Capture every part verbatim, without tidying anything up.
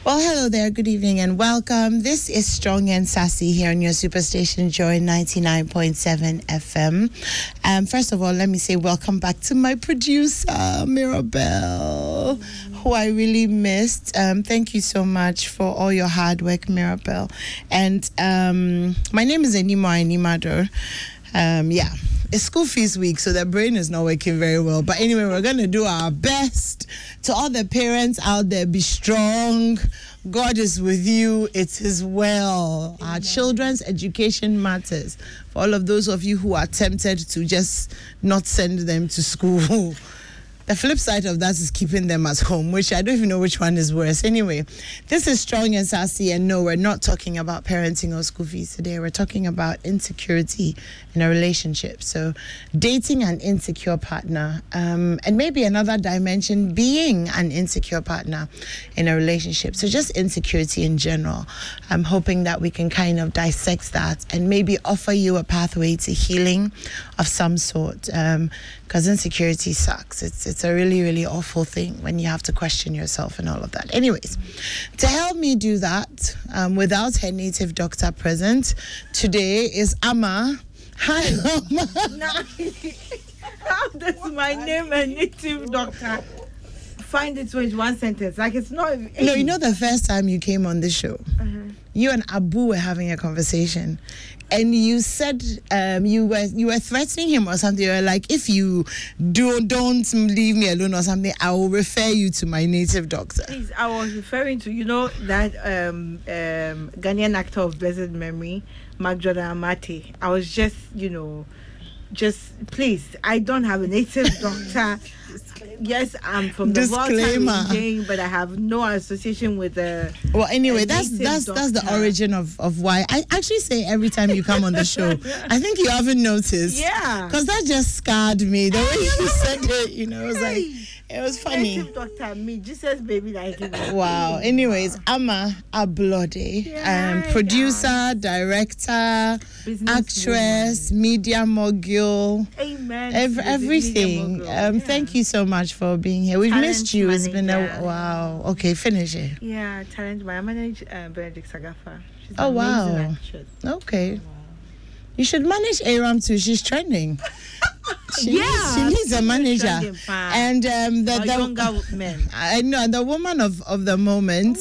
Well, hello there. Good evening and welcome. This is Strong and Sassy here on your superstation Joy ninety-nine point seven F M. Um, first of all, let me say welcome back to my producer, Mirabelle, who I really missed. Um, thank you so much for all your hard work, Mirabelle. And um, my name is Enima Enimado. Um, yeah. It's school fees week, so the brain is not working very well. But anyway, we're going to do our best. To all the parents out there, be strong. God is with you. It is well. Amen. Our children's education matters. For all of those of you who are tempted to just not send them to school, the flip side of that is keeping them at home, which I don't even know which one is worse. Anyway, this is Strong and Sassy, and no, we're not talking about parenting or school fees today. We're talking about insecurity in a relationship. So dating an insecure partner, um, and maybe another dimension, being an insecure partner in a relationship. So just insecurity in general. I'm hoping that we can kind of dissect that and maybe offer you a pathway to healing of some sort. Um, because insecurity sucks. It's it's a really, really awful thing when you have to question yourself and all of that. Anyways, to help me do that, um, without her native doctor present, today is Amma. Hi, Amma. How does my name a native doctor find its way into one sentence? Like it's not. No, you know the first time you came on this show, uh-huh. you and Abu were having a conversation. And you said um, you were you were threatening him or something. You were like, if you do, don't leave me alone or something, I will refer you to my native doctor. Please, I was referring to, you know, that um, um, Ghanaian actor of blessed memory, Mark Jordan Amati. I was just, you know, just, please, I don't have a native doctor. Yes, I'm from the Disclaimer. Region, but I have no association with the. Well, anyway, that's that's doctor. that's the origin of, of why I actually say every time you come on the show. I think you haven't noticed. Yeah. Because that just scarred me. The way you said it, you know, it was like it was funny. Native doctor, me, Jesus baby, like it. Wow. Anyways, Amma Ablode, Yeah, um, producer, yeah. director, Business actress, woman. media mogul. Amen. Ev- everything. Um, yeah. Thank you so much for being here. We've Talent missed you. It's been a manager. wow. Okay, finish it. Yeah, talent. I manage uh, Benedict Sagafa. She's Oh, an wow. amazing actress. Okay. Wow. You should manage Aram too. She's trending. She Yeah, needs, she needs a manager. trending, fine. And um, the, Or the younger men. I know the woman of, of the moment,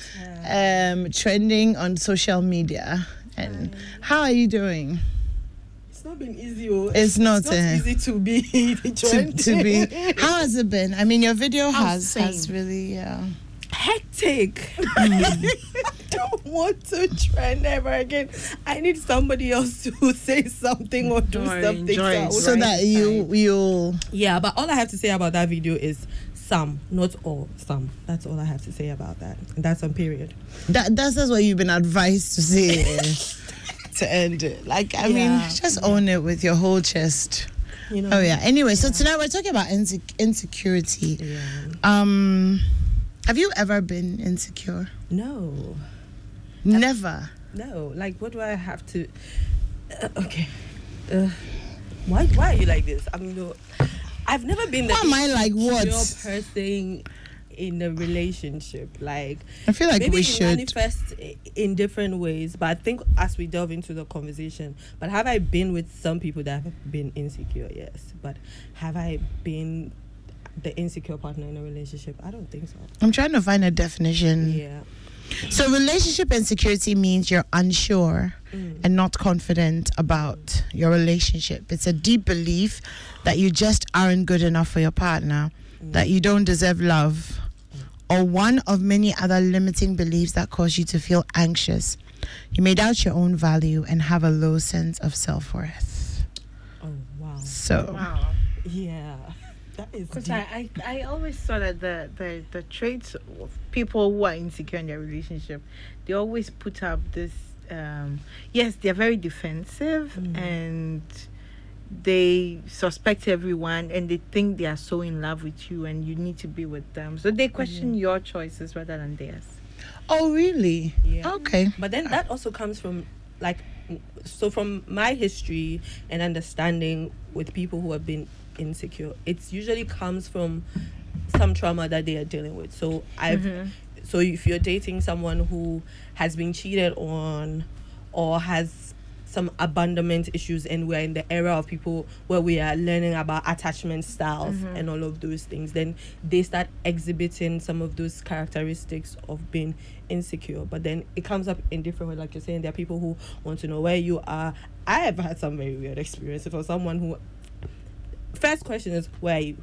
um, trending on social media. And how are you doing? It's not been easy. Oh. It's not, It's not uh, easy to be To, to be. How has it been? I mean, your video has same. has really. Uh, hectic. I don't want to trend ever again. I need somebody else to say something or do Enjoy, something. enjoy I it. will so write that it you down. you'll. Yeah, but all I have to say about that video is some, not all. Some. That's all I have to say about that. And that's on period. That that's just what you've been advised to say. To end it. Like, I mean, Yeah. just own it with your whole chest. You know. Oh, yeah. Anyway, so Yeah. tonight we're talking about inse- insecurity. Yeah. Um, have you ever been insecure? No. Never. No. Like, what do I have to? Uh, okay. Uh, why? Why are you like this? I mean, no. I've never been the Why am I like what? insecure person in a relationship. Like, I feel like maybe we it should. manifest i- in different ways, but I think as we delve into the conversation, but have I been with some people that have been insecure? Yes, but have I been the insecure partner in a relationship? I don't think so. I'm trying to find a definition. Yeah. So relationship insecurity means you're unsure Mm. and not confident about your relationship. It's a deep belief that you just aren't good enough for your partner, Mm. that you don't deserve love, or one of many other limiting beliefs that cause you to feel anxious. You may doubt your own value and have a low sense of self-worth. Oh wow. So, Wow. Yeah. That is Because deep. I, I, I always thought that the, the, the traits of people who are insecure in their relationship, they always put up this, um, yes, they're very defensive Mm. and they suspect everyone and they think they are so in love with you and you need to be with them. So they question Mhm. your choices rather than theirs. oh really? Yeah. Okay. But then that also comes from, like, so from my history and understanding with people who have been insecure, it usually comes from some trauma that they are dealing with. So I've Mhm. So if you're dating someone who has been cheated on or has some abandonment issues, and we're in the era of people where we are learning about attachment styles mm-hmm. and all of those things, then they start exhibiting some of those characteristics of being insecure. But then it comes up in different ways. Like you're saying, there are people who want to know where you are. I have had some very weird experiences for someone who, first question is, where are you?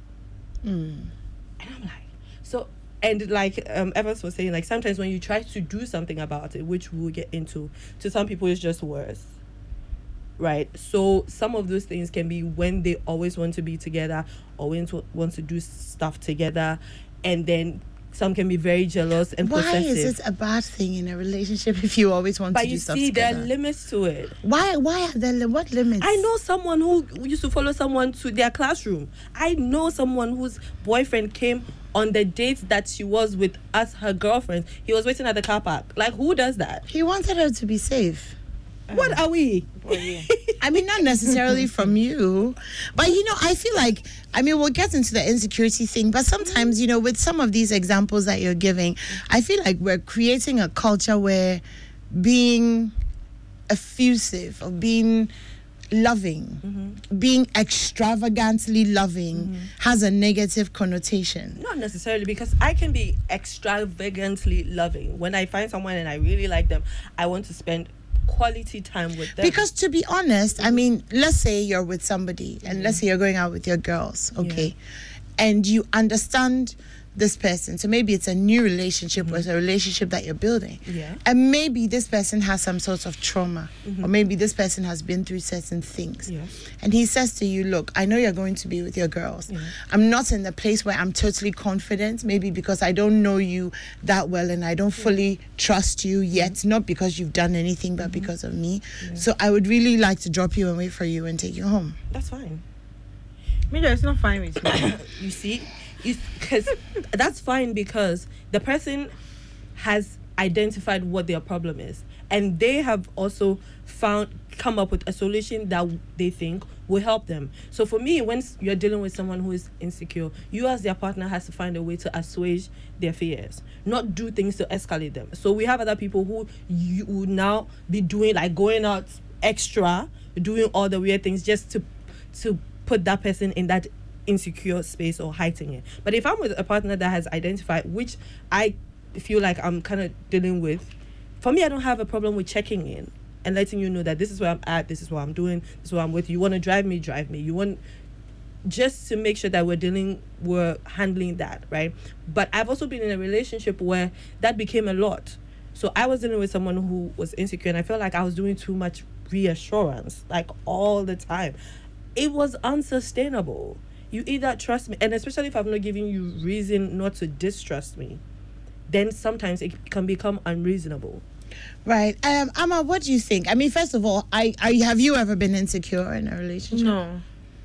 Mm. And I'm like, so, and like um, Evans was saying, like sometimes when you try to do something about it, which we'll get into, to some people it's just worse, right? So some of those things can be when they always want to be together, always want to do stuff together, and then some can be very jealous and Why possessive. Why is it a bad thing in a relationship if you always want but to do stuff together? But you see, there are together? limits to it. Why? Why are there li- what limits? I know someone who used to follow someone to their classroom. I know someone whose boyfriend came on the date that she was with us, her girlfriend. He was waiting at the car park. Like, who does that? He wanted her to be safe. What are we? Well, yeah. I mean, not necessarily from you, but you know, I feel like, I mean, we'll get into the insecurity thing, but sometimes, you know, with some of these examples that you're giving, I feel like we're creating a culture where being effusive or being loving, mm-hmm. being extravagantly loving mm-hmm. has a negative connotation. Not necessarily, because I can be extravagantly loving. When I find someone and I really like them, I want to spend quality time with them. Because to be honest, I mean, let's say you're with somebody and mm-hmm. let's say you're going out with your girls, okay, yeah. and you understand this person. So maybe it's a new relationship mm-hmm. or it's a relationship that you're building. Yeah. And maybe this person has some sort of trauma mm-hmm. or maybe this person has been through certain things. Yeah. And he says to you, look, I know you're going to be with your girls. Yeah. I'm not in the place where I'm totally confident, maybe because I don't know you that well and I don't yeah. fully trust you yet, mm-hmm. not because you've done anything, but mm-hmm. because of me. Yeah. So I would really like to drop you and wait for you and take you home. That's fine. Maybe it's not fine with me. You see? Because that's fine, because the person has identified what their problem is, and they have also found come up with a solution that they think will help them. So for me, when you're dealing with someone who is insecure, you as their partner has to find a way to assuage their fears, not do things to escalate them. So we have other people who you would now be doing, like going out extra, doing all the weird things just to to put that person in that insecure space or hiding it. But if I'm with a partner that has identified, which I feel like I'm kind of dealing with, for me, I don't have a problem with checking in and letting you know that this is where I'm at, this is what I'm doing, this is what I'm with. You want to drive me, drive me. You want, just to make sure that we're dealing, we're handling that, right? But I've also been in a relationship where that became a lot. So I was dealing with someone who was insecure, and I felt like I was doing too much reassurance, like all the time. It was unsustainable. You either trust me, and especially if I'm not giving you reason not to distrust me, then sometimes it can become unreasonable. Right. Um, Amma, what do you think? I mean, first of all, I, I have you ever been insecure in a relationship? No.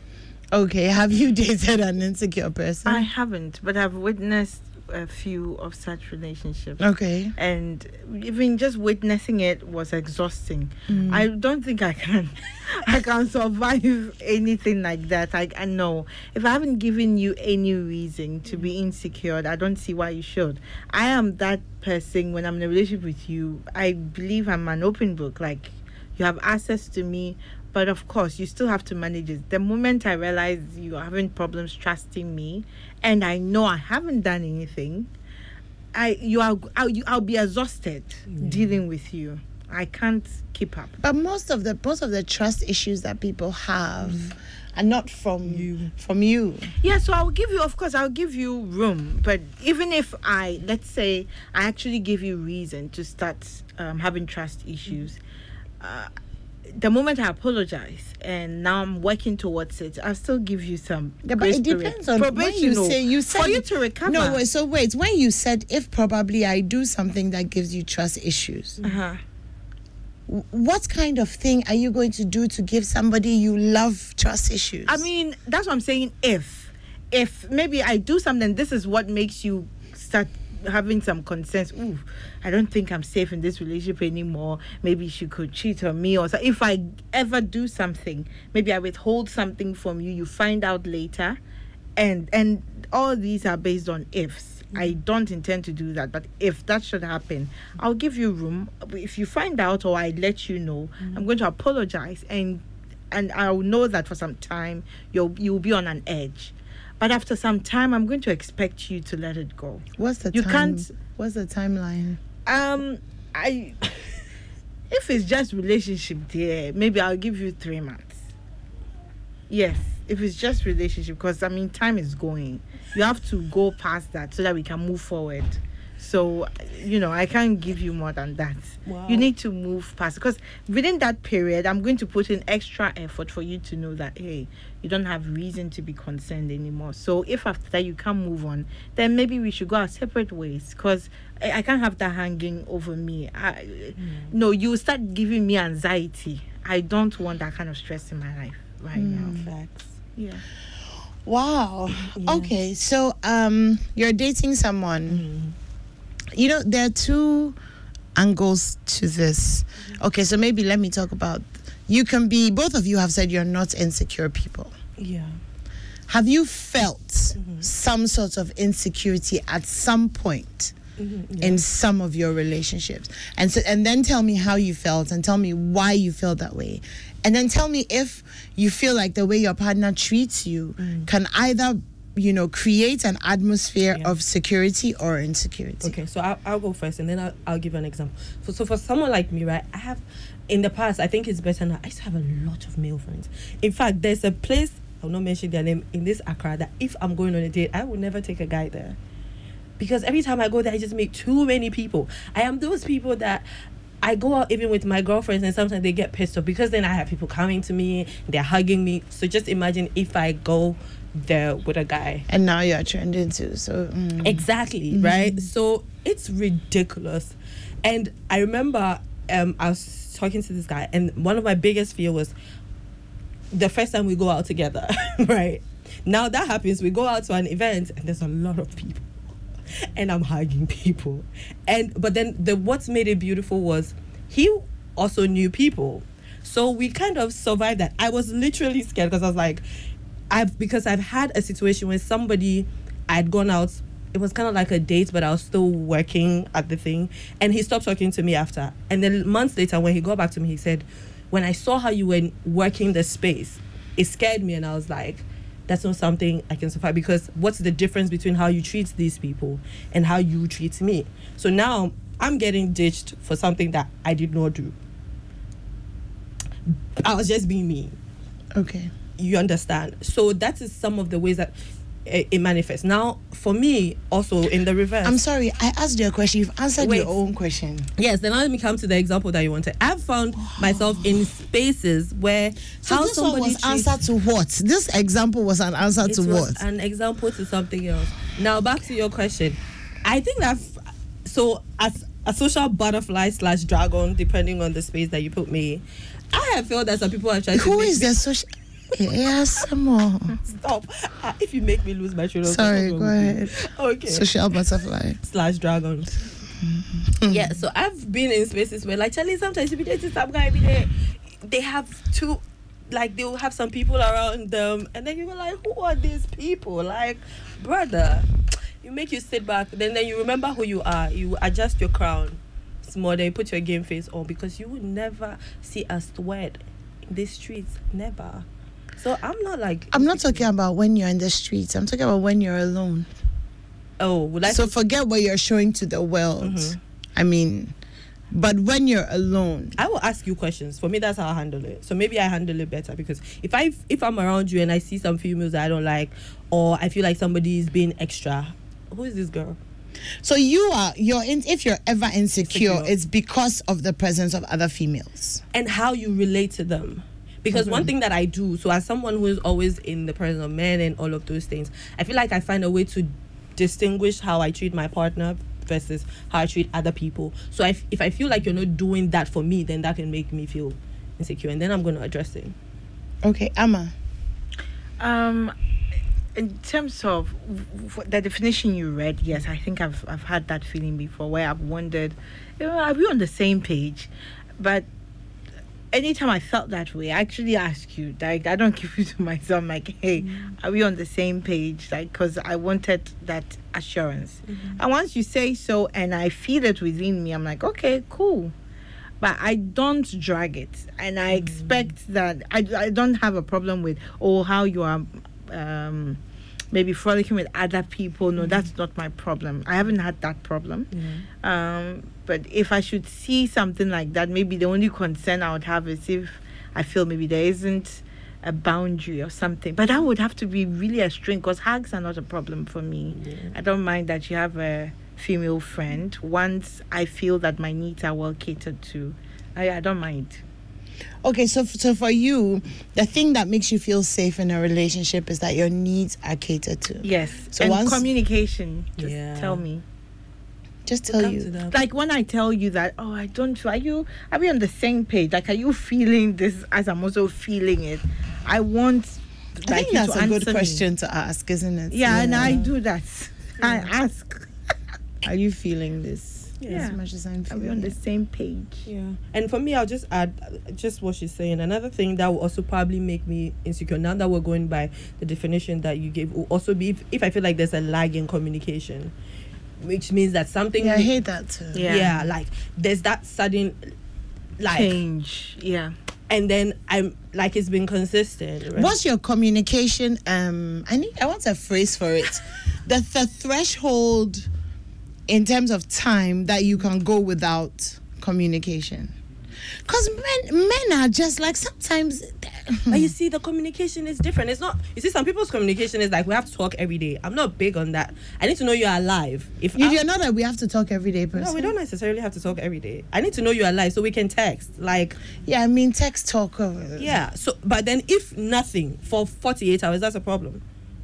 Okay. Have you dated an insecure person? I haven't, but I've witnessed a few of such relationships. Okay. And even just witnessing it was exhausting. Mm. I don't think I can I can survive anything like that. I, I know. If I haven't given you any reason to be insecure, I don't see why you should. I am that person. When I'm in a relationship with you, I believe I'm an open book. Like, you have access to me, but of course, you still have to manage it. The moment I realize you're having problems trusting me, and I know I haven't done anything, I you are I'll, you, I'll be exhausted yeah. dealing with you. I can't keep up. But most of the most of the trust issues that people have mm. are not from you. From you. Yeah, so I'll give you, of course, I'll give you room. But even if I, let's say, I actually give you reason to start um, having trust issues. Uh, the moment I apologize and now I'm working towards it, I'll still give you some. Yeah, but it depends on when you say you said for you to recover. No, wait, so wait, when you said if probably I do something that gives you trust issues, uh-huh. what kind of thing are you going to do to give somebody you love trust issues? I mean, that's what I'm saying. If, if maybe I do something, this is what makes you start having some concerns. Ooh, I don't think I'm safe in this relationship anymore. Maybe she could cheat on me, or so. If I ever do something, maybe I withhold something from you, you find out later, and and all these are based on ifs. I don't intend to do that. But if that should happen, I'll give you room. If you find out or I let you know, mm-hmm. I'm going to apologize, and and I'll know that for some time you'll you'll be on an edge. But after some time, I'm going to expect you to let it go. What's the you time? can't. What's the timeline? Um, I. If it's just relationship, dear, maybe I'll give you three months. Yes, if it's just relationship, because I mean, time is going. You have to go past that so that we can move forward. So, you know, I can't give you more than that. Wow. You need to move past, because within that period, I'm going to put in extra effort for you to know that, hey, you don't have reason to be concerned anymore. So if after that you can't move on, then maybe we should go our separate ways, because I, I can't have that hanging over me. I, mm. No, you start giving me anxiety. I don't want that kind of stress in my life right mm. now. Facts. Yeah. Wow. Yeah. Okay, so um, you're dating someone. Mm. You know, there are two angles to this. Okay, so maybe let me talk about, you can be, both of you have said you're not insecure people. Yeah. Have you felt mm-hmm. some sort of insecurity at some point mm-hmm. yeah. in some of your relationships? And so, and then tell me how you felt, and tell me why you feel that way. And then tell me if you feel like the way your partner treats you mm. can either, you know, create an atmosphere yeah. of security or insecurity. Okay, so I'll, I'll go first, and then I'll, I'll give an example. So, so for someone like me, right, I have, in the past, I think it's better now, I used to have a lot of male friends. In fact, there's a place, I'll not mention their name, in this Accra, that if I'm going on a date, I will never take a guy there. Because every time I go there, I just meet too many people. I am those people that I go out even with my girlfriends, and sometimes they get pissed off, because then I have people coming to me, they're hugging me. So just imagine if I go there with a guy, and now you're trending too, so mm. exactly mm-hmm. right. So it's ridiculous. And I remember um I was talking to this guy, and one of my biggest fear was the first time we go out together. Right now that happens, we go out to an event and there's a lot of people and I'm hugging people, and but then the what made it beautiful was he also knew people, so we kind of survived that. I was literally scared, because I was like, I've because I've had a situation where somebody, I'd gone out, it was kind of like a date, but I was still working at the thing, and he stopped talking to me after. And then months later, when he got back to me, he said, when I saw how you were working the space, it scared me. And I was like, that's not something I can survive, because what's the difference between how you treat these people and how you treat me? So now I'm getting ditched for something that I did not do. I was just being me. Okay. You understand? So that is some of the ways that it, it manifests. Now, for me, also in the reverse. I'm sorry, I asked you a question. You've answered Wait. your own question. Yes, then let me come to the example that you wanted. I've found wow. myself in spaces where so how this somebody one was treats, answer to what? This example was an answer it to was what? An example to something else. Now, back to your question. I think that, f- so as a social butterfly slash dragon, depending on the space that you put me, I have felt that some people are trying to Who make is me- the social... Yes, some more. Stop. Uh, if you make me lose my train of thought. Sorry, go ahead. Okay. Social butterfly. Slash dragon. Mm-hmm. Yeah, so I've been in spaces where, like, Charlie, sometimes you be dating some guy, be there, they have two, like, they will have some people around them, and then you're like, who are these people? Like, brother, you make you sit back, then, then you remember who you are, you adjust your crown small, then you put your game face on, because you would never see a sweat in these streets, never. So I'm not like... I'm not talking about when you're in the streets. I'm talking about when you're alone. Oh, would I... So forget what you're showing to the world. Mm-hmm. I mean, but when you're alone... I will ask you questions. For me, that's how I handle it. So maybe I handle it better, because if, I, if I'm around you and I see some females that I don't like, or I feel like somebody is being extra, who is this girl? So you are, you're in, if you're ever insecure, insecure, it's because of the presence of other females. And how you relate to them. Because mm-hmm. one thing that I do, so as someone who is always in the presence of men and all of those things, I feel like I find a way to distinguish how I treat my partner versus how I treat other people. So if, if I feel like you're not doing that for me, then that can make me feel insecure. And then I'm going to address it. Okay, Amma. Um, in terms of the definition you read, yes, I think I've I've had that feeling before, where I've wondered, you know, are we on the same page? But anytime I felt that way, I actually ask you. Like, I don't keep it to myself. I'm like, hey, Mm-hmm. are we on the same page? Like, because I wanted that assurance. Mm-hmm. And once you say so, and I feel it within me, I'm like, okay, cool. But I don't drag it, and I Mm-hmm. expect that I, I don't have a problem with oh how you are. Um, maybe frolicking with other people. No, that's not my problem. I haven't had that problem. Mm-hmm. Um, but if I should see something like that, maybe the only concern I would have is if I feel maybe there isn't a boundary or something. But that would have to be really a string, because hugs are not a problem for me. Yeah. I don't mind that you have a female friend once I feel that my needs are well catered to. I, I don't mind. Okay, so f- so for you, the thing that makes you feel safe in a relationship is that your needs are catered to. Yes. So and once- communication. Just Yeah. tell me. Just We'll tell come to you. that. Like when I tell you that, oh, I don't feel, are you, are we on the same page? Like, are you feeling this as I'm also feeling it? I want, I like, think you that's to a good answer me. question to ask, isn't it? Yeah, and I do that. I ask, Are you feeling this Yeah. as much as I'm are we feeling on the it? same page? Yeah, and for me, I'll just add uh, just what she's saying. Another thing that will also probably make me insecure, now that we're going by the definition that you gave, will also be if, if I feel like there's a lag in communication, which means that something. Yeah, I hate that too. Yeah. Yeah, like there's that sudden, like, Change. Yeah. and then I'm like it's been consistent. Right? What's your communication? Um, I need. I want a phrase for it. the the threshold in terms of time that you can go without communication. Because men men are just like sometimes. But you see, the communication is different. It's not. You see, some people's communication is like we have to talk every day. I'm not big on that. I need to know you're alive. If You, I'm- you're not that we have to talk every day, person. no, we don't necessarily have to talk every day. I need to know you're alive so we can text. Like, Yeah, I mean text talk. Uh, yeah. So, but then if nothing for forty-eight hours, that's a problem.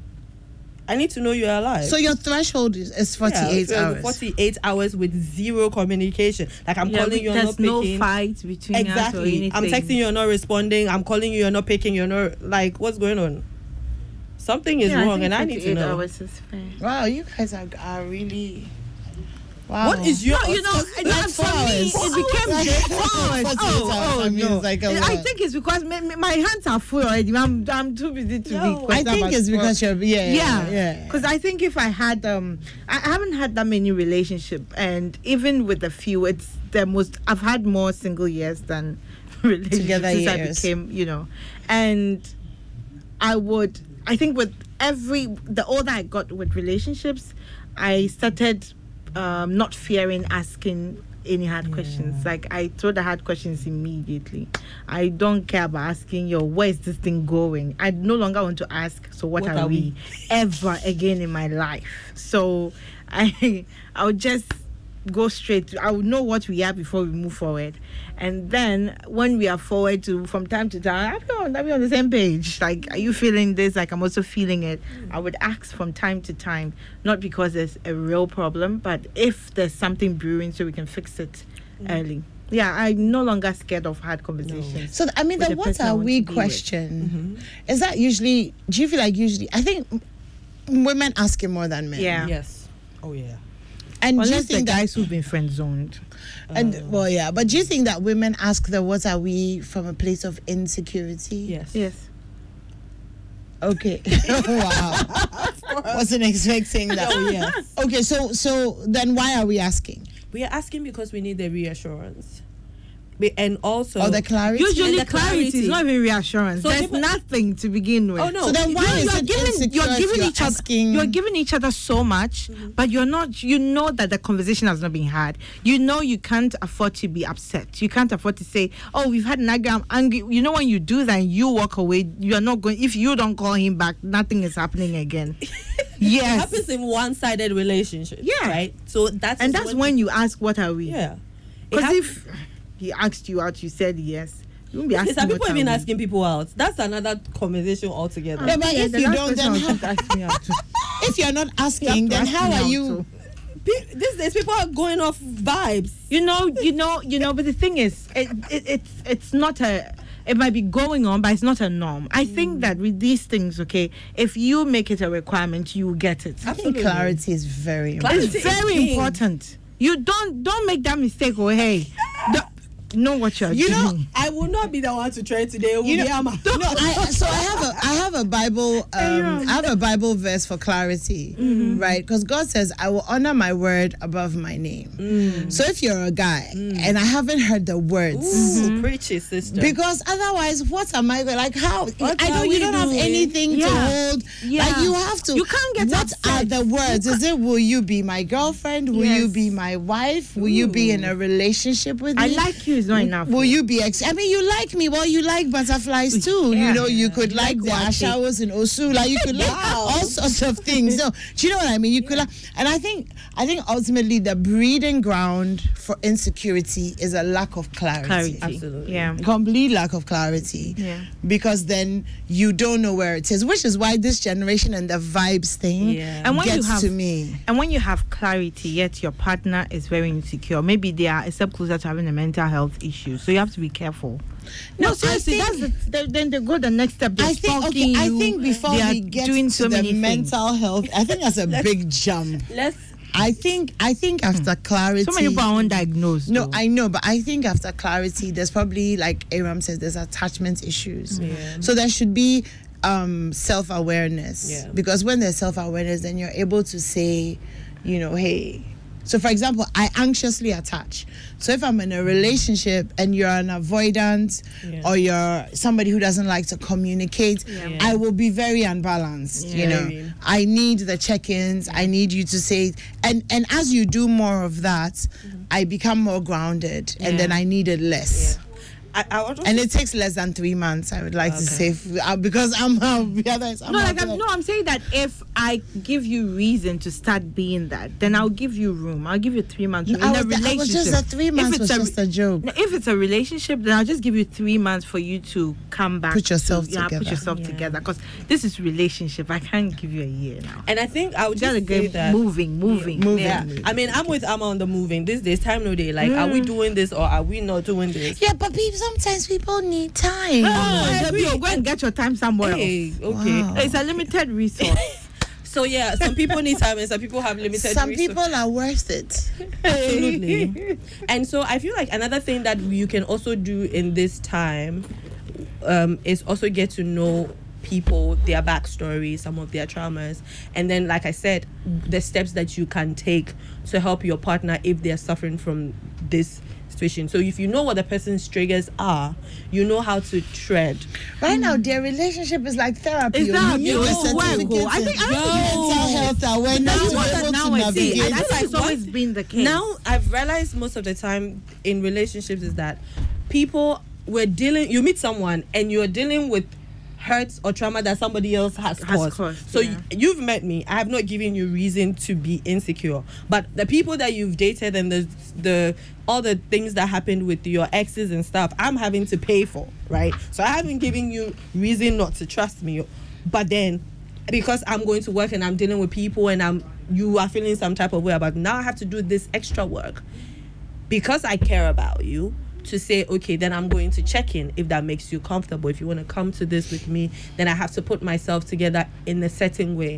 I need to know you're alive. So your threshold is, is Yeah, forty-eight so hours. forty-eight hours with zero communication. Like I'm Yeah, calling we- you, you're there's not no picking. fight between us or Exactly. anything. I'm texting you, you're not responding. I'm calling you, you're not picking. You're not like, what's going on? Something is Yeah, wrong, think and I need to forty-eight know. hours is fair. Wow, you guys are, are really. Wow. What is your? No, you know, Like like four for me, hours. it became Like four hours. forty-eight Oh, hours, oh, I mean, no. it's like a I lot. think it's because my, my- my hands are full already. I'm, I'm too busy to Yo. be. I concerned think about it's because work. you're yeah yeah Yeah, yeah. because I think if I had um, I I haven't had that many relationships, and even with a few, it's the most. I've had more single years than relationships Together since I years. became, you know, and I would. I think with every the older I got with relationships, I started um, not fearing asking any hard questions. Like I throw the hard questions immediately. I don't care about asking yo, where is this thing going? I no longer want to ask, so what, What are, are we, we? ever again in my life? So I I would just go straight to, I would know what we are before we move forward. And then when we are forward to from time to time, are we on, are we on the same page? Like, are you feeling this? Like I'm also feeling it. I would ask from time to time, not because there's a real problem, but if there's something brewing so we can fix it early. Yeah, I'm no longer scared of hard conversations. So I mean, With the the what person I are want we to be with. question is that usually? Do you feel like usually? I think women ask it more than men. Yeah. Yes. Oh yeah. And do you Unless the think that? guys who've been friend zoned. And well, yeah, but do you think that women ask the what are we from a place of insecurity? Yes. Yes. Okay. Wow. Wasn't expecting that. Oh yes. Okay, so so then why are we asking? We are asking because we need the reassurance, we, and also Or the clarity? Usually, And the clarity is clarity. not even reassurance. So There's people- nothing to begin with. Oh, no. So then why You're- is you're it giving, insecure you're if giving you're each other asking? you're giving each other so much, but you're not. You know that the conversation has not been had. You know you can't afford to be upset. You can't afford to say, "Oh, we've had an argument. I'm angry." You know when you do that, and you walk away. You are not going. If you don't call him back, nothing is happening again. it Yes, happens in one-sided relationship. Yeah. Right. So that's and that's when you ask, "What are we?" yeah. It Because hap- if he asked you out, you said yes. You won't be asking. Some people what are even we? asking people out. That's another conversation altogether. Yeah, but if the you last don't, person then was how, just asking me out too. if you're not You have asking, to then ask how me are out you? too. Pe- These days, people are going off vibes. You know, you know, you know. But the thing is, it, it, it's it's not a. It might be going on, but it's not a norm. I think that with these things, okay, if you make it a requirement, you will get it. I think clarity is very Clarity important. It's is very king. important. You don't don't make that mistake. Oh, hey, don't know what you're You know, doing. I I will not be the one to try today. It will You know, be Amma. no, I, so I have a I have a Bible um, I have a Bible verse for clarity, right? Because God says, "I will honor my word above my name." So if you're a guy and I haven't heard the words, Ooh, preach it, sister. because otherwise, what am I going like? How What I are don't. we You don't have doing? anything to Yeah. hold. Yeah. Like you have to. You can't get What upset. are the words? Is it will you be my girlfriend? Will you Yes. be my wife? Will you be in a relationship with I me? like you is not enough. Will you be ex- I mean, you like me. Well, you like butterflies too. Yeah. You know, you could like, the what showers in Osu. Like you could like Wow. all sorts of things. No, do you know what I mean? You could, like, and I think, I think ultimately the breeding ground for insecurity is a lack of clarity. clarity? Absolutely. Yeah. Complete lack of clarity. Yeah. Because then you don't know where it is, which is why this generation and the vibes thing Yeah. And when you gets have- to me. And when you have clarity, yet your partner is very insecure, maybe they are a step closer to having a mental health issue. So you have to be careful. No, No, seriously, I think- that's the, they- then they go the next step. They're I think okay. stalking I you, think before they are we get doing to so the many things. mental health, I think that's a big jump. Let's. I think I think after clarity, So many people are undiagnosed. No, though. I know, but I think after clarity, there's probably, like Aram says, there's attachment issues. Yeah. So there should be um, self-awareness. Yeah. Because when there's self-awareness, then you're able to say, you know, hey. So for example, I anxiously attach. So if I'm in a relationship and you're an avoidant Yeah. or you're somebody who doesn't like to communicate, Yeah. I will be very unbalanced. You know, Very. I need the check-ins. I need you to say, and and as you do more of that, I become more grounded, and Yeah. then I need it less. I, I would also And it takes less than three months. I would like to Okay. say, f- uh, because I'm uh, the other. I'm No, out like there. I'm, no, I'm saying that if I give you reason to start being that, then I'll give you room. I'll give you three months No, in I a was, I relationship. was just that three If months it's was a- just a joke. No, if it's a relationship, then I'll just give you three months for you to come back. Put yourself to, yeah, together. Put yourself Yeah. together, because this is relationship. I can't give you a year now. And I think I would You just gotta say get that. moving, moving, Moving. Yeah. I mean, I'm with Amma on the moving. This days, time no day. Like, are we doing this or are we not doing this? Yeah, but people, sometimes people need time. Oh, I Debbie, agree. go and get your time somewhere Hey, else. okay. Wow. It's a limited resource. So yeah, some people need time and some people have limited. Some resources. people are worth it. Absolutely. And so I feel like another thing that you can also do in this time um, is also get to know people, their backstory, some of their traumas, and then, like I said, the steps that you can take to help your partner if they're suffering from this situation. So if you know what the person's triggers are, you know how to tread. Right now, their relationship is like therapy. It's You therapy. need Oh, a wow. certificate I think- I in don't think- mental health awareness Now, to be what- able now to I see. navigate. I That's think like it's what- always been the case. Now I've realized most of the time in relationships is that people were dealing, you meet someone and you're dealing with hurts or trauma that somebody else has, Has caused. caused, So yeah. y- you've met me. I have not given you reason to be insecure. But the people that you've dated and the the all the things that happened with your exes and stuff, I'm having to pay for, right? So I haven't given you reason not to trust me. But then because I'm going to work and I'm dealing with people and I'm you are feeling some type of way about, now I have to do this extra work because I care about you, to say, okay, then I'm going to check in if that makes you comfortable. If you want to come to this with me, then I have to put myself together in a certain way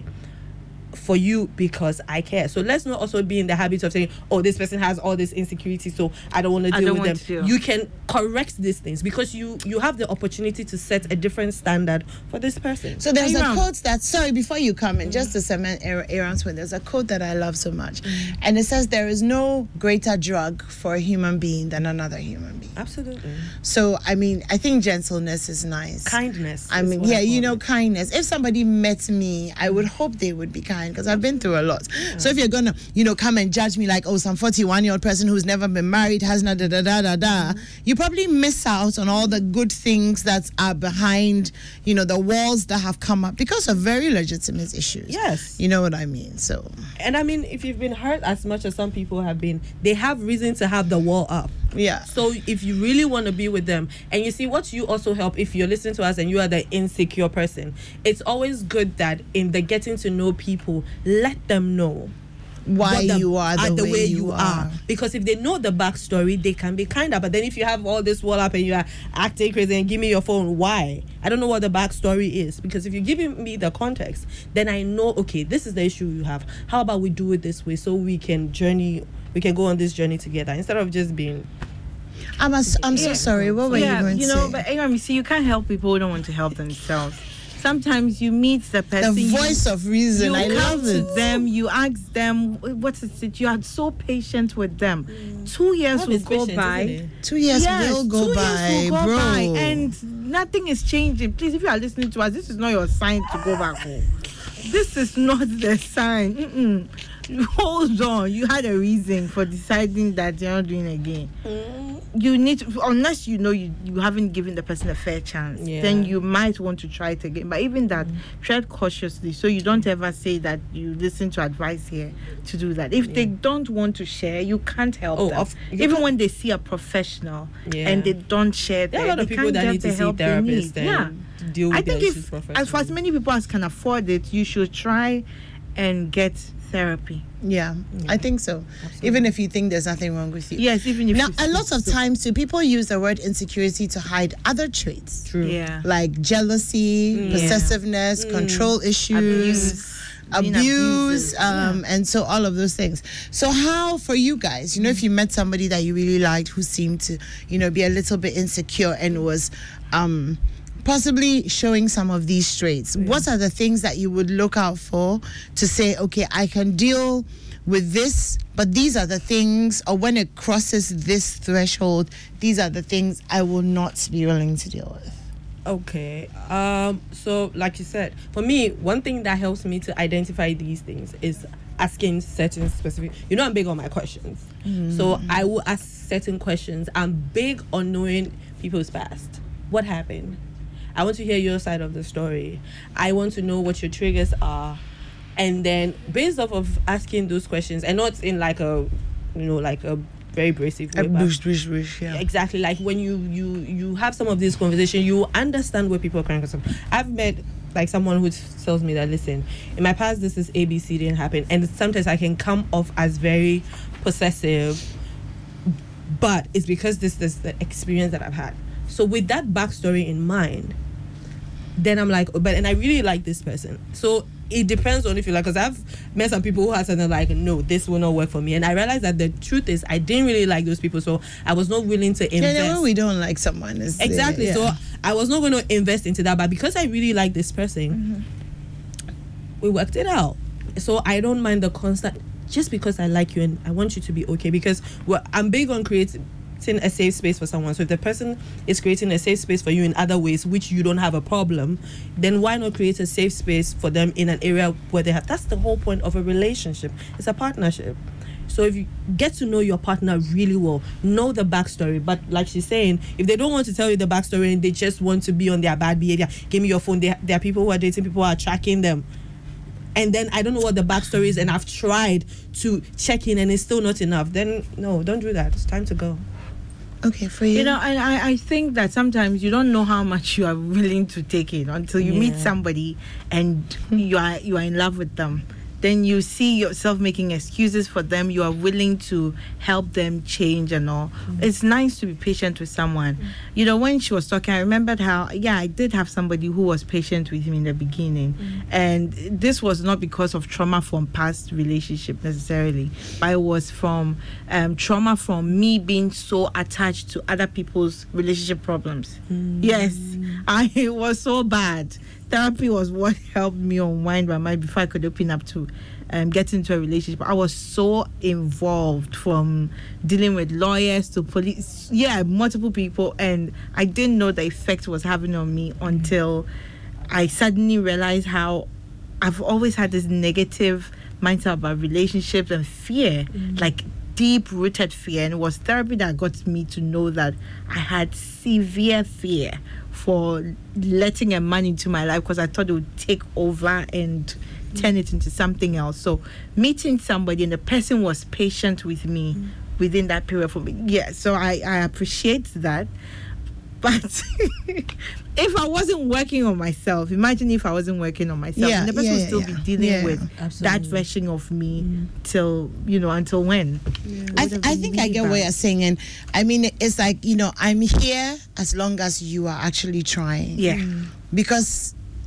for you because I care. So let's not also be in the habit of saying, oh, this person has all this insecurity, so I don't want to I deal don't with want them. to. You can correct these things because you you have the opportunity to set a different standard for this person. So there's a Aram. quote that, sorry, before you come in, just to cement Aaron's point, there's a quote that I love so much. And it says, there is no greater drug for a human being than another human being. Absolutely. So, I mean, I think gentleness is nice. Kindness. I is mean, what yeah, I you call know, it. kindness. If somebody met me, I would hope they would be kind because I've been through a lot. So if you're gonna, you know, come and judge me like, oh, some forty-one-year-old person who's never been married has na da da da da da, you probably miss out on all the good things that are behind, you know, the walls that have come up because of very legitimate issues. Yes. You know what I mean? So, And I mean, if you've been hurt as much as some people have been, they have reason to have the wall up. yeah. So if you really want to be with them, and you see what you also help, if you're listening to us and you are the insecure person, it's always good that in the getting to know people, let them know Why what the- you are the, way, you are. Because if they know the backstory, they can be kinder. But then if you have all this wall up and you are acting crazy and give me your phone, why? I don't know what the backstory is. Because if you're giving me the context, then I know, okay, this is the issue you have. How about we do it this way so we can journey, we can go on this journey together instead of just being I'm a, I'm so Yeah. sorry. What were yeah, you going you to know, say? but Aram, you see, you can't help people who don't want to help themselves. Sometimes you meet the person. The voice you, of reason. You I come love to it. them. You ask them, "What is it?" You are so patient with them. Mm. Two years Love will is go patient, by. isn't it? Two years Yes, will go two by, years will go bro. by, and nothing is changing. Please, if you are listening to us, this is not your sign to go back home. This is not the sign. Mm-mm. Hold on. You had a reason for deciding that you're not doing it again. Mm. You need to, unless you know you, you haven't given the person a fair chance, Yeah. then you might want to try it again. But even that, tread cautiously, so you don't ever say that you listen to advice here to do that. If they don't want to share, you can't help Oh, them. of- you even can't- when they see a professional Yeah. and they don't share, There are a their- lot of they people can't that get need the to see help they therapists need. Yeah. and deal with I their think issues if, as, for as professionally. many people as can afford it, you should try and get therapy. Yeah, I think so. Even if you think there's nothing wrong with you. Yes, even if Now, you a lot of times, too, people use the word insecurity to hide other traits. True. Yeah. Like jealousy, Mm. possessiveness, control issues, Abuse. Being abuse, abusive. um, and so all of those things. So how for you guys, you know, if you met somebody that you really liked who seemed to, you know, be a little bit insecure and was um possibly showing some of these traits, what are the things that you would look out for to say, okay, I can deal with this, but these are the things, or when it crosses this threshold, these are the things I will not be willing to deal with? Okay. Um. So, like you said, for me, one thing that helps me to identify these things is asking certain specific. You know, I'm big on my questions, so I will ask certain questions. I'm big on knowing people's past. What happened? I want to hear your side of the story. I want to know what your triggers are, and then based off of asking those questions, and not in like a, you know, like a very abrasive way. Uh, but- bush, bush, bush, yeah. Exactly, like when you you you have some of these conversations, you understand where people are coming from. I've met like someone who tells me that, listen, in my past this is A B C didn't happen, and sometimes I can come off as very possessive, but it's because this is the experience that I've had. So with that backstory in mind, then I'm like, but and I really like this person. So it depends on if you like, because I've met some people who have something like, no, this will not work for me, and I realized that the truth is I didn't really like those people, so I was not willing to invest. Yeah, the way we don't like someone is Exactly. uh, So yeah. I was not going to invest into that, but because I really like this person, we worked it out. So I don't mind the constant. Just because I like you and I want you to be okay, because well, I'm big on creating a safe space for someone. So if the person is creating a safe space for you in other ways which you don't have a problem, then why not create a safe space for them in an area where they have. That's the whole point of a relationship. It's a partnership. So if you get to know your partner really well, know the backstory. But like she's saying, if they don't want to tell you the backstory and they just want to be on their bad behavior, give me your phone. There, there are people who are dating people who are tracking them. And then I don't know what the backstory is, and I've tried to check in and it's still not enough. Then no, don't do that. It's time to go. Okay, for you. You know, and I, I think that sometimes you don't know how much you are willing to take in until you meet Yeah. somebody and you are you are in love with them. Then you see yourself making excuses for them. You are willing to help them change and all. Mm. It's nice to be patient with someone. Mm. You know, when she was talking, I remembered how, yeah, I did have somebody who was patient with me in the beginning. Mm. And this was not because of trauma from past relationship necessarily, but it was from um, trauma from me being so attached to other people's relationship problems. Mm. Yes, I, it was so bad. Therapy was what helped me unwind my mind before I could open up to um, get into a relationship. I was so involved, from dealing with lawyers to police, yeah, multiple people, and I didn't know the effect it was having on me until I suddenly realized how I've always had this negative mindset about relationships and fear, mm-hmm. like deep-rooted fear, and it was therapy that got me to know that I had severe fear for letting a man into my life because I thought it would take over and turn it into something else. So meeting somebody and the person was patient with me mm. within that period for me. Yeah, so I, I appreciate that. But if I wasn't working on myself, imagine if I wasn't working on myself, yeah, and the person yeah, would still yeah. be dealing yeah. with Absolutely. that version of me mm. till, you know, until when? Yeah. I, th- I think really I get bad. What you're saying. And I mean, it's like, you know, I'm here as long as you are actually trying. Yeah. Mm. Because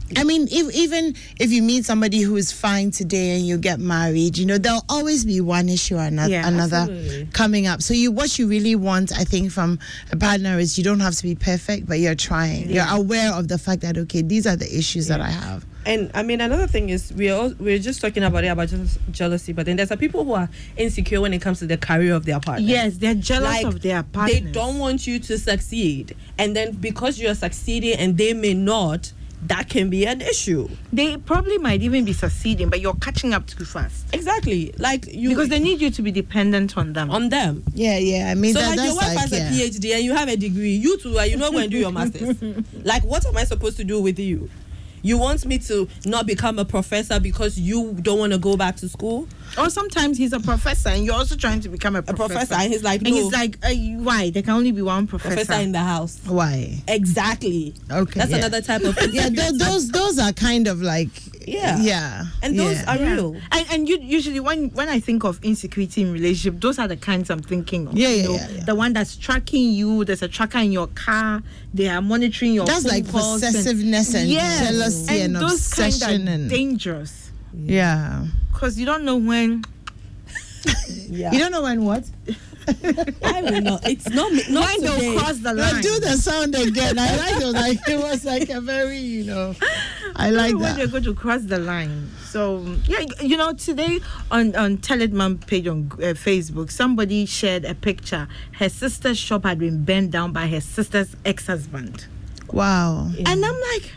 I mean, if, even if you meet somebody who is fine today and you get married, you know, there'll always be one issue or another, Yeah, another absolutely. coming up. So you, what you really want, I think, from a partner is you don't have to be perfect, but you're trying. Yeah. You're aware of the fact that, okay, these are the issues that I have. And I mean, another thing is we're all, we're just talking about it about jealous, jealousy, but then there's some people who are insecure when it comes to the career of their partner. Yes, they're jealous Like, of their partners. They don't want you to succeed, and then because you're succeeding and they may not, that can be an issue. They probably might even be succeeding, but you're catching up too fast Exactly, like you because they need you to be dependent on them. on them. Yeah, yeah. I mean, So that, like your that's wife like, has yeah. a PhD and you have a degree. You two are you not going to do your masters? Like, what am I supposed to do with you? You want me to not become a professor because you don't want to go back to school? Or sometimes he's a professor and you're also trying to become a A professor. professor, and he's like, and no, he's like, uh, why? There can only be one professor. professor in the house. Why? Exactly. Okay. That's yeah. another type of Yeah, th- those those are kind of like Yeah. yeah, and those yeah. are Yeah. real. And and you, usually when when I think of insecurity in relationship, those are the kinds I'm thinking of. Yeah, you yeah, know, yeah, yeah. The one that's tracking you. There's a tracker in your car. They are monitoring your. That's phone like calls and- possessiveness and Yes. jealousy and, those obsession kind are and dangerous yeah. because you don't know when. Yeah. You don't know when what? I will not. It's not me. Not When today. they'll cross the No, line. do the sound again. I like it. Like it was like a very, you know. I like when they're that. going to cross the line. So yeah, you know, today on on Teledman page on uh, Facebook, somebody shared a picture. Her sister's shop had been burned down by her sister's ex-husband, Wow. Yeah. and I'm like,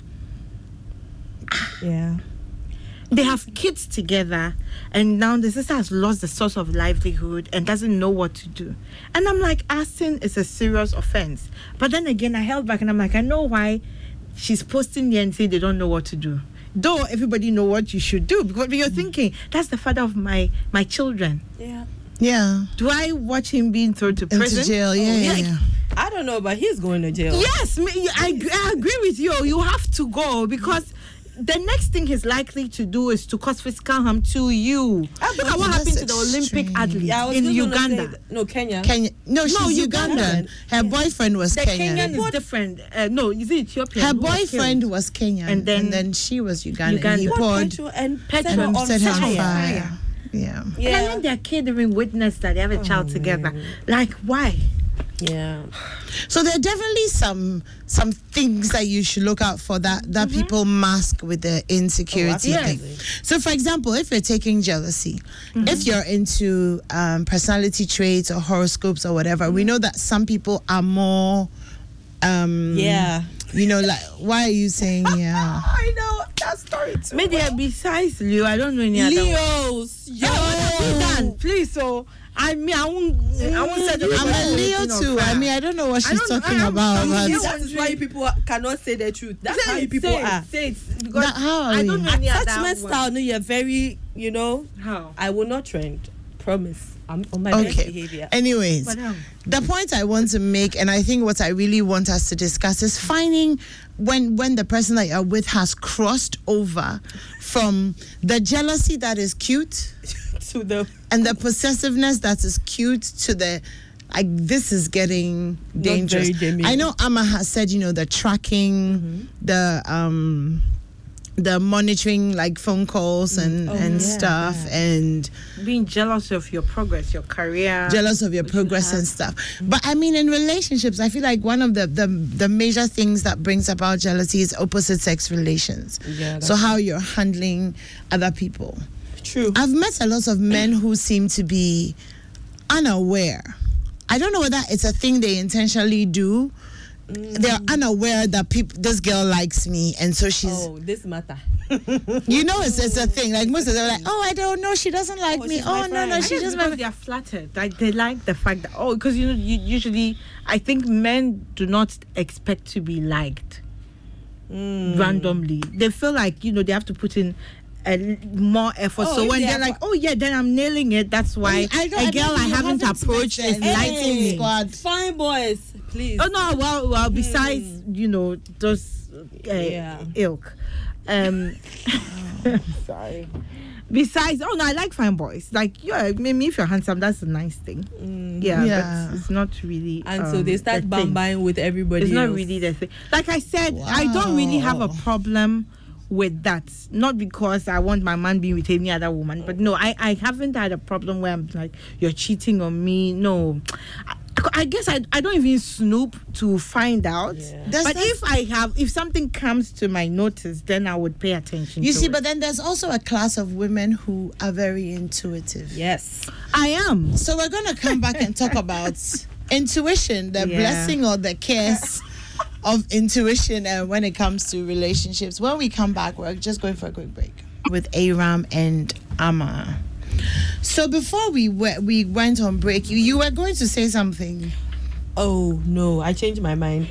Yeah. they have kids together, and now the sister has lost the source of livelihood and doesn't know what to do. And I'm like, arson is a serious offense. But then again, I held back and I'm like, I know why she's posting there and saying they don't know what to do. Though everybody know what you should do, because you're thinking that's the father of my my children. Yeah. Yeah. Do I watch him being thrown to prison? Into jail. Yeah, yeah, yeah. yeah. I don't know, but he's going to jail. Yes, me- I, I agree with you. You have to go because the next thing he's likely to do is to cause physical harm to you. Look at what That's happened to the Olympic extreme. athlete Yeah, I was in just gonna Uganda. say that- no, Kenya. Kenya. No, she's Ugandan. Ugandan. Her boyfriend was The Kenyan. Kenyan is different. Uh, no, is it Ethiopian? Her who was boyfriend killed? was Kenyan, And then- and then she was Ugandan. Ugandan. He Poured poured petrol and Petrol petrol and on set her on fire. fire. Yeah. And Yeah. then their kid even witnessed that they have a child together. Like, why? Yeah. So there are definitely some some things that you should look out for that that people mask with the insecurity Oh, thing. absolutely. So, for example, if you're taking jealousy, if you're into um, personality traits or horoscopes or whatever, we know that some people are more. Um, Yeah. You know, like, why are you saying yeah? I know that story too. Maybe uh, besides Leo, I don't know any other one. Leos. Yo. Yo, Dan, please. So I mean, I won't. I won't say the I'm a Leo too. I mean, I don't know what I she's don't know. talking I'm- about. I'm but Leo. That is why you people cannot say the truth. That's how you people say are. It, say it, because That- how are I don't you? know any other Attachment one. style, no, you're very, you know, How? I will not trend. Promise. I'm on my best Okay. behavior. Anyways, But, um, the point I want to make, and I think what I really want us to discuss, is finding when when the person that you're with has crossed over from the jealousy that is cute to the and the possessiveness that is cute to the like this is getting dangerous. very genuine. I know Amma has said, you know, the tracking, the um the monitoring like phone calls and, Oh, and yeah, stuff yeah. and being jealous of your progress, your career. jealous of your which progress you and stuff. But I mean, in relationships, I feel like one of the, the the major things that brings about jealousy is opposite sex relations. Yeah, So how you're handling other people. true. I've met a lot of men who seem to be unaware. I don't know whether it's a thing they intentionally do. They're unaware that people, this girl likes me, and so she's, Oh, this matter. you know, it's, it's a thing. Like most of them are like, oh, I don't know, she doesn't like Oh, me. she's my Oh no, no, friend. she I guess just because my. they are flattered. Like they like the fact that oh, because you know, you usually I think men do not expect to be liked Mm. randomly. They feel like you know they have to put in a l- more effort. Oh, so if when they they're are like, oh yeah, then I'm nailing it. That's why I don't- a I girl don't- I you haven't haven't approached met is them. liking Hey, me. God. Fine boys, please. Oh no, well, well, besides you know those uh, Yeah. ilk. Um, sorry. Besides, oh no, I like fine boys. Like, yeah, maybe if you're handsome, that's a nice thing. Mm. Yeah, Yeah. but it's not really. And so um, they start the thing. bambaying with everybody It's not else. really the thing. Like I said, I don't really have a Wow. problem with that. Not because I want my man being with any other woman, but no, I, I haven't had a problem where I'm like, you're cheating on me. No. I, I guess I, I don't even snoop to find out. Yeah. That's- But that's- if I have, if something comes to my notice, then I would pay attention You to see, it. but then there's also a class of women who are very intuitive. Yes. I am. So we're going to come back and talk about intuition, the Yeah. blessing or the curse of intuition uh, when it comes to relationships. When we come back, we're just going for a quick break with Aram and Amma. So before we we, we went on break, you, you were going to say something. Oh no, I changed my mind.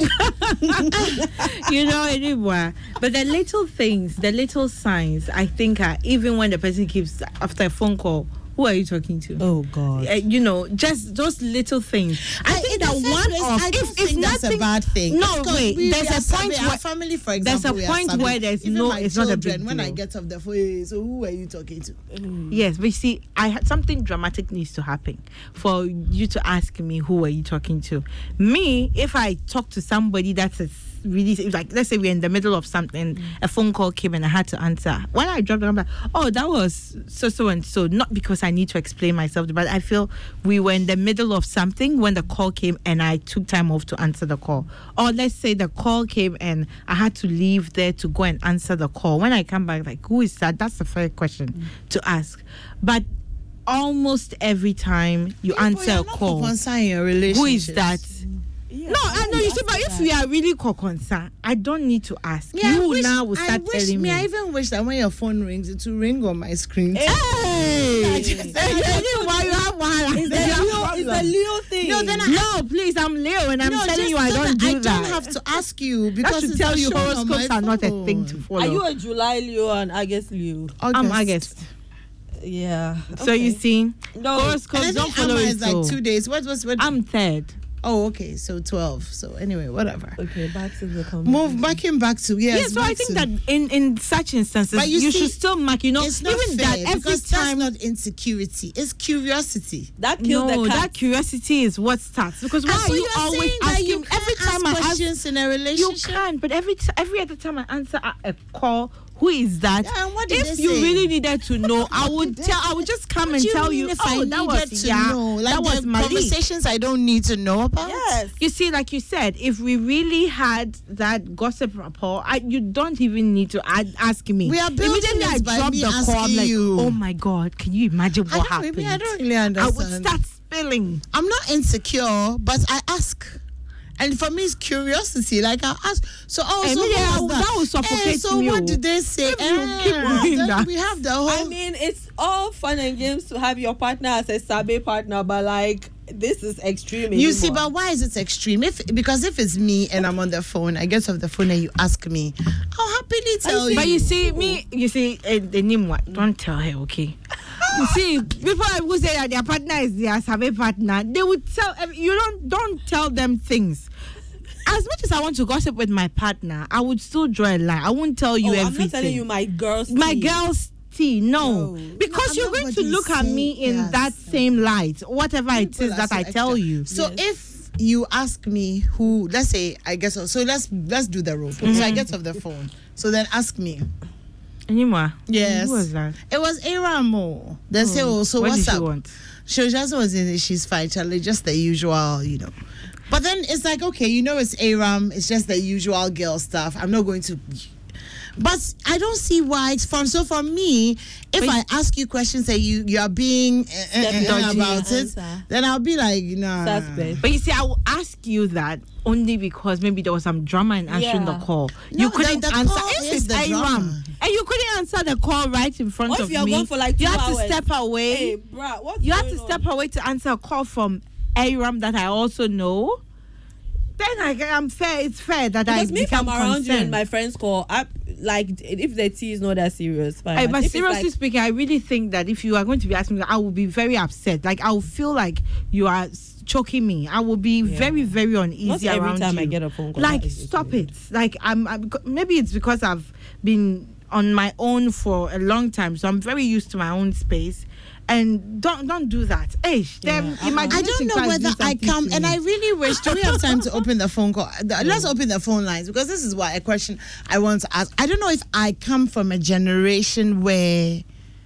You know, anymore. But the little things, the little signs, I think are, even when the person keeps, after a phone call, who are you talking to? Oh God. Uh, you know, just those little things. I, I- think in that the first one place, of I don't if, if think that's nothing, a bad thing. No, Because wait. we- there's we are a Sabi- point our where family, for there's example, a we are point Sabi. where there's Even no, my it's not a children, big when I deal. get off the phone, "Hey, so who are you talking to?" Yes, but you see, I had something dramatic needs to happen for you to ask me who are you talking to. Me, if I talk to somebody that's a really like, let's say we're in the middle of something, mm. a phone call came and I had to answer. When I dropped it, I'm like, oh, that was so so and so. Not because I need to explain myself, but I feel we were in the middle of something when the call came and I took time off to answer the call. Or let's say the call came and I had to leave there to go and answer the call. When I come back, like, who is that? That's the fair question mm. to ask. But almost every time you People, answer you're a not call, concerning your relationship. who is that? Yeah, No, I know. You see, but if that. we are really concerned, I don't need to ask. Yeah, I you wish- now will I start wish, telling me. I even wish that when your phone rings, it will ring on my screen. Hey! I just- Hey, you- why you have one? It's You have a Leo, problem. it's a Leo thing. No, then I- No, please, I'm Leo, and I'm No, telling just you, I so don't that do I that. don't have to ask you That because should it's tell not you shown on horoscopes my are not a phone. thing to follow. Are you a July Leo and August Leo? I'm August. Yeah. So you okay. see, No. horoscopes And I don't think follow Amma it. is like so. two days. What was what? I'm third. oh, okay. So twelve. So anyway, whatever. Okay, back to the conversation. Move back in back to yes. Yeah, so I back think to- that in, in such instances, But you you, see, should still mark, you know, it's not even fair that every because time. that's not insecurity. It's curiosity. That killed No, the cat. that curiosity is what starts. Because why Ah, are so you you're always saying that asking you can't every time ask I ask questions in a you relationship? can, but every t- every other time I answer a, a call, who is that? Yeah, and what did if they you say? really needed to know, I would did tell. they I would just come What and do you tell mean you. if Oh, I that needed was to yeah, know? Like that was the Malik. conversations I don't need to know about. Yes. You see, like you said, if we really had that gossip rapport, I, you don't even need to add, ask me. We are building Immediately I it by drop me the call. I'm asking like, you. oh my God, can you imagine I what don't, happened? maybe I don't really I understand. would start spilling. I'm not insecure, but I ask. And for me, it's curiosity. Like I ask. So oh, Eh, so me, what that was will- that? that will suffocate Eh, so me, what oh. did they say? If you Eh, keep doing then that. we have the whole. I mean, it's all fun and games to have your partner as a Sabe partner, but like, this is extreme. you see, anymore. but why is it extreme? If because if it's me and I'm on the phone, I get off the phone and you ask me, I'll happily tell you. But you see, me, you see, uh, the name what? Don't tell her, okay? You see, before I would say that their partner is their Sabe partner, they would tell you don't don't tell them things. As much as I want to gossip with my partner, I would still draw a line. I won't tell you oh, everything. I'm not telling you my girl's my tea. girl's tea, no, No. because No, you're I'm going not to what look he's at me saying. in Yes. that same light, whatever it People is are that so I tell extra. you. So Yes. if you ask me who, let's say I guess so. Let's let's do the role. So I get off the phone. So then ask me. Anymore? Yes. Who was that? It was Aramo. They say, oh, so what what's did up? she want? She just was in it. She's fine, Charlie. Just the usual, you know. But then it's like, okay, you know, it's Aram. It's just the usual girl stuff. I'm not going to. But I don't see why it's from. So for me, if But I ask you questions and you you are being uh, uh, uh, dodgy about it, answer. then I'll be like, nah. Suspect. But you see, I will ask you that only because maybe there was some drama in answering Yeah. the call. No, you couldn't the- the answer. call If is it's the Aram, drama. and you couldn't answer the call right in front What if of you're me, gone for like you two had to hours? step away. Hey, bruh, what's you had going to on? step away to answer a call from Aram that I also know. Then I, I'm fair. It's fair that I Because me, if become I'm around you concerned. and my friends call, I, like, if the tea is not that serious, fine. Hey, But but if it's seriously like- speaking, I really think that if you are going to be asking me, I will be very upset. Like, I will feel like you are s- choking me. I will be Yeah. very, very uneasy Not every around time you. I get a phone call, Like, that is stop weird. it. Like, I'm, I'm. Maybe it's because I've been on my own for a long time, so I'm very used to my own space. and don't don't do that. Hey, them Yeah. imagine. I don't know whether I come, and I really wish. Do we have time to open the phone call? The- Let's open the phone lines, because this is what a question I want to ask. I don't know if I come from a generation where,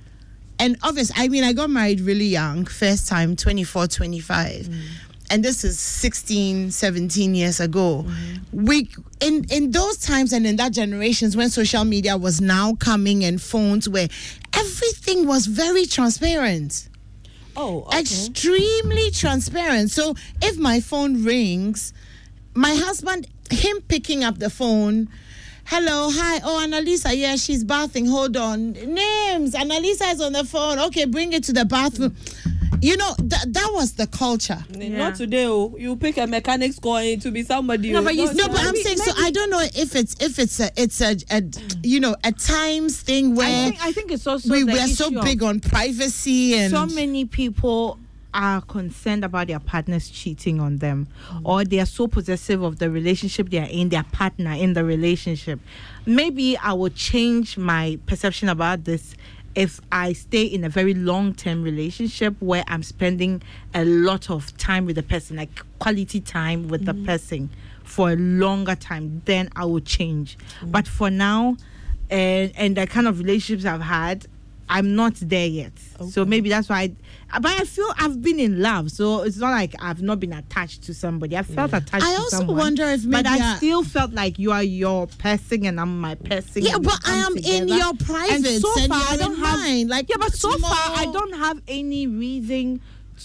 and obviously, I mean, I got married really young, first time, twenty-four, twenty-five. Mm. And this is sixteen, seventeen years ago. Mm-hmm. We in in those times and in that generations when social media was now coming and phones, where everything was very transparent. Oh, okay. Extremely transparent. So if my phone rings, my husband, him picking up the phone, hello, hi, oh, Annalisa, yeah, she's bathing, hold on. Names, Annalisa is on the phone. Okay, bring it to the bathroom. You know, that that was the culture. Yeah. Not today, oh. You pick a mechanic's going to be somebody. No, oh. but you No, but I'm saying, so I don't know if it's if it's a it's a, a you know a times thing where I think, I think it's also we the we're so issue big on privacy, and so many people are concerned about their partners cheating on them, mm. or they are so possessive of the relationship they are in, their partner in the relationship. Maybe I will change my perception about this if I stay in a very long-term relationship where I'm spending a lot of time with the person, like quality time with mm-hmm. the person for a longer time, then I will change. Mm-hmm. But for now, and and the kind of relationships I've had, I'm not there yet. Okay. So maybe that's why I, but I feel I've been in love, so it's not like I've not been attached to somebody. I felt yeah. attached I to also someone, wonder if maybe but I I, still felt like you are your person and I'm my person. Yeah, but I am together. in your private, and so and far you're I don't in have mine. Like, yeah, but so tomorrow, far I don't have any reason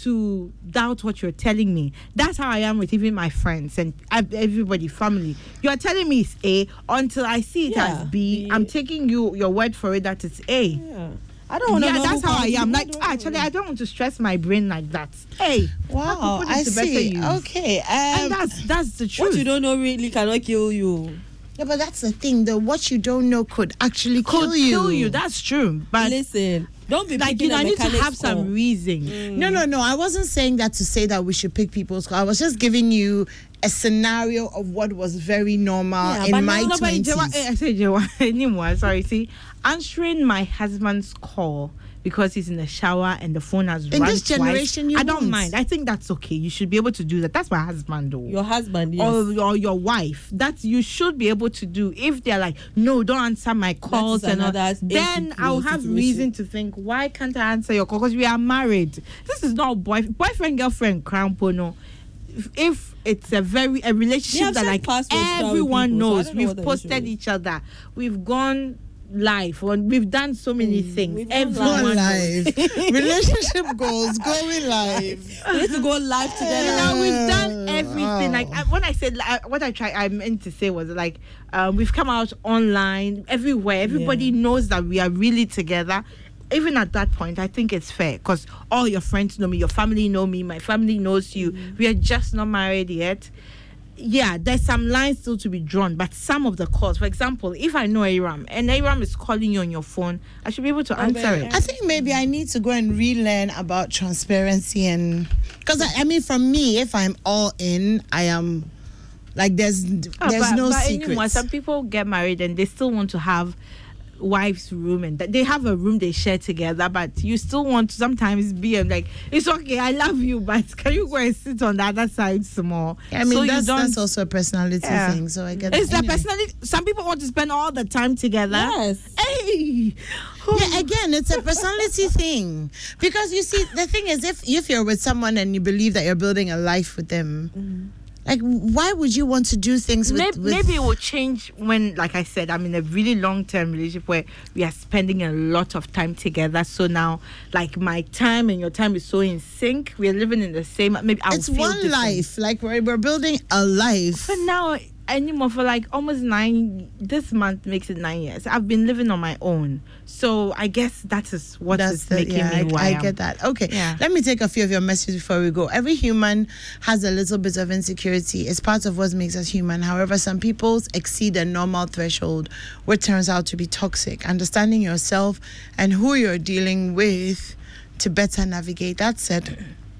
to doubt what you're telling me. That's how I am with even my friends and everybody, family. You're telling me it's A until I see it yeah, as B. B. I'm taking you your word for it that it's A. Yeah. I don't want to yeah, know. that's how I am. Like, don't actually, I don't want to stress my brain like that. Hey, wow, I see. Okay, um, and that's that's the truth. What you don't know really cannot kill you. Yeah, but that's the thing. The what you don't know could actually could kill you. Kill you. That's true. But listen, don't be like, you know, I need to have some call. reason. Mm. No, no, no. I wasn't saying that to say that we should pick people's call. I was just giving you a scenario of what was very normal yeah, in my no, twenties. But I said anymore. Sorry. See, answering my husband's call because he's in the shower and the phone has in run this generation, twice, you I don't won't. mind. I think that's okay. You should be able to do that. That's my husband, though. Your husband, yes. Or, or your wife. That you should be able to do. If they're like, no, don't answer my calls and all that, then I'll have situation. reason to think, why can't I answer your call? Because we are married. This is not boy, boyfriend, girlfriend, crampono. If, if it's a very a relationship that like everyone people, knows, so we've posted each other, we've gone live, we've done so many mm, things. Everyone live. Relationship goals, going live. We need to go live together. Yeah, we've done everything. Oh. Like I, when I said I, what I tried, I meant to say was like uh, we've come out online everywhere. Everybody yeah. knows that we are really together. Even at that point, I think it's fair because all your friends know me, your family know me, my family knows you. Mm-hmm. We are just not married yet. Yeah, there's some lines still to be drawn, but some of the calls, for example, if I know Aram and Aram is calling you on your phone, I should be able to answer oh, it. I think maybe I need to go and relearn about transparency, and because I, I mean, for me, if I'm all in, I am like there's there's oh, but, no but secrets. Anymore, some people get married and they still want to have wife's room, and they have a room they share together, but you still want to sometimes be and like, it's okay, I love you, but can you go and sit on the other side some more? Yeah, I mean, so that's, that's also a personality yeah. thing, so I get it's that. the Anyway. personality. Some people want to spend all the time together. Yes. Hey. Yeah, again, it's a personality thing, because you see, the thing is, if if you're with someone and you believe that you're building a life with them, mm-hmm. like, why would you want to do things with... Maybe, with maybe it will change when, like I said, I'm in a really long-term relationship where we are spending a lot of time together. So now, like, my time and your time is so in sync. We are living in the same... Maybe I'll It's feel one different. life. Like, we're, we're building a life. For now, anymore, for like almost nine... This month makes it nine years. I've been living on my own. So I guess that is what That's is the, making yeah, me I, who I, I am. get that. Okay, yeah. Let me take a few of your messages before we go. Every human has a little bit of insecurity. It's part of what makes us human. However, some people exceed a normal threshold, which turns out to be toxic. Understanding yourself and who you're dealing with to better navigate. That said,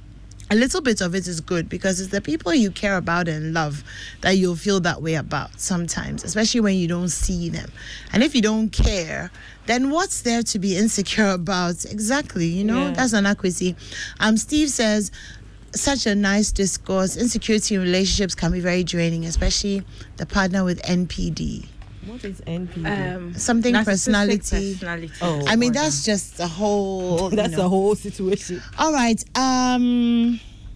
a little bit of it is good because it's the people you care about and love that you'll feel that way about sometimes, especially when you don't see them. And if you don't care, then what's there to be insecure about? Exactly, you know, Yeah. that's an equity. Um, Steve says, such a nice discourse. Insecurity in relationships can be very draining, especially the partner with N P D. What is N P D? Um, Something narcissistic personality. personality Oh. I mean, disorder. that's just a whole... you That's know. a whole situation. All right. Um.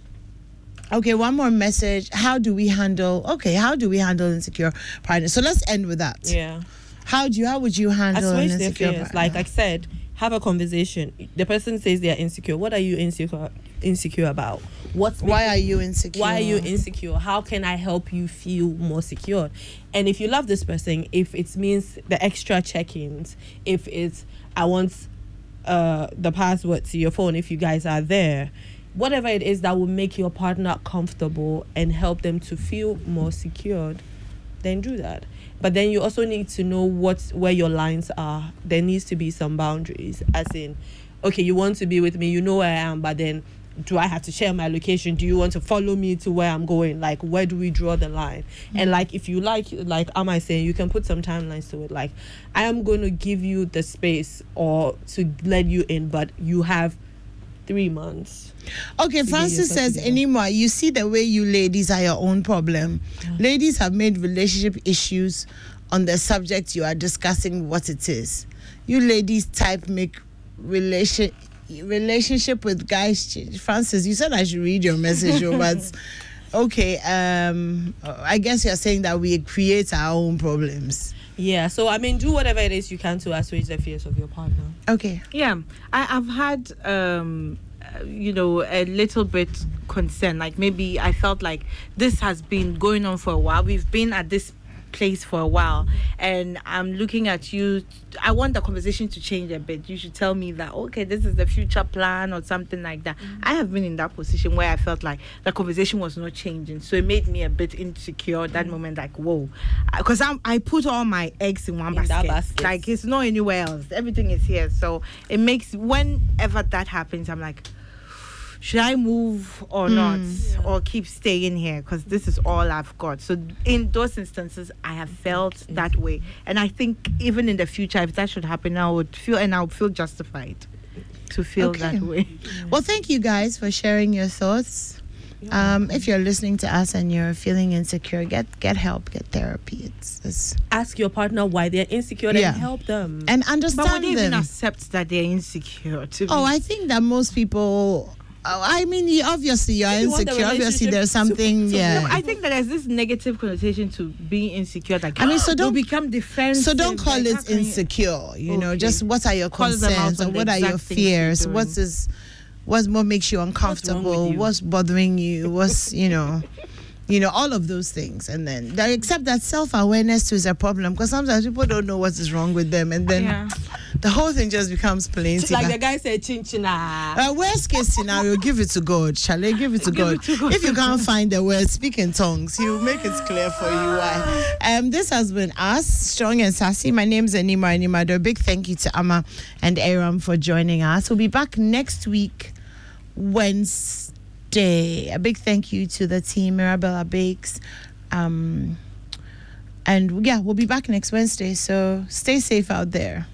Okay, one more message. How do we handle? Okay, how do we handle insecure partners? So let's end with that. Yeah. How do you? How would you handle an Assuage their insecure fears. partner? Like I said, have a conversation. The person says they are insecure. What are you insecure insecure about? What's Why making- are you insecure? Why are you insecure? How can I help you feel more secure? And if you love this person, if it means the extra check-ins, if it's I want uh the password to your phone if you guys are there, whatever it is that will make your partner comfortable and help them to feel more secured, then do that. But then you also need to know what where your lines are. There needs to be some boundaries, as in, okay, you want to be with me, you know where I am, but then do I have to share my location? Do you want to follow me to where I'm going? Like, where do we draw the line? Mm-hmm. And like, if you like, like am I saying, you can put some timelines to it. Like, I am going to give you the space or to let you in, but you have three months. Okay, to Francis get yourself says, together. anymore, you see the way you ladies are your own problem. Ladies have made relationship issues on the subject you are discussing what it is. You ladies type make relation relationship with guys change. Francis, you said I should read your message, oh, but okay, um, I guess you're saying that we create our own problems. Yeah, so I mean, do whatever it is you can to assuage the fears of your partner. Okay. Yeah, I, I've had, um, uh, you know, a little bit concern. Like maybe I felt like this has been going on for a while. We've been at this place for a while, and I'm looking at you. I want the conversation to change a bit. You should tell me that, okay, this is the future plan or something like that. Mm-hmm. I have been in that position where I felt like the conversation was not changing, so it made me a bit insecure. That mm-hmm. moment, like, whoa, because I I put all my eggs in one in basket. That basket. Like, it's not anywhere else. Everything is here. So it makes, whenever that happens, I'm like, should I move or Mm. not, Yeah. or keep staying here? Because this is all I've got. So in those instances, I have felt that way, and I think even in the future, if that should happen, I would feel, and I would feel justified to feel Okay. that way. Well, thank you guys for sharing your thoughts. Um, if you're listening to us and you're feeling insecure, get get help, get therapy. It's, it's Ask your partner why they're insecure Yeah. and help them. and But would understand they even them. accept that they're insecure? To Oh, be- I think that most people. Oh, I mean, you, obviously you're If you want the insecure. Obviously, relationship there's to- something. to yeah. work, I think that there's this negative connotation to being insecure. Like, I mean, so they'll don't- become defensive. So don't call like, how it can you- insecure. You know, Okay. just what are your Call them out concerns on or the what are your exact things you're fears? doing. What is, what's what makes you uncomfortable? you? What's bothering you? What's you know, you know, all of those things. And then they accept that self-awareness too is a problem because sometimes people don't know what is wrong with them, and then Yeah. the whole thing just becomes plain. like the guy said, chinchina. Uh, worst case scenario, give it to God. Shall I give it to Give God? it to God. If you can't find the word, speak in tongues. He'll make it clear for you why. Um, this has been us, Strong and Sassy. My name is Anima Animado. Big thank you to Amma and Aram for joining us. We'll be back next week, Wednesday. A big thank you to the team, Mirabella Bakes. Um, and yeah, we'll be back next Wednesday. So stay safe out there.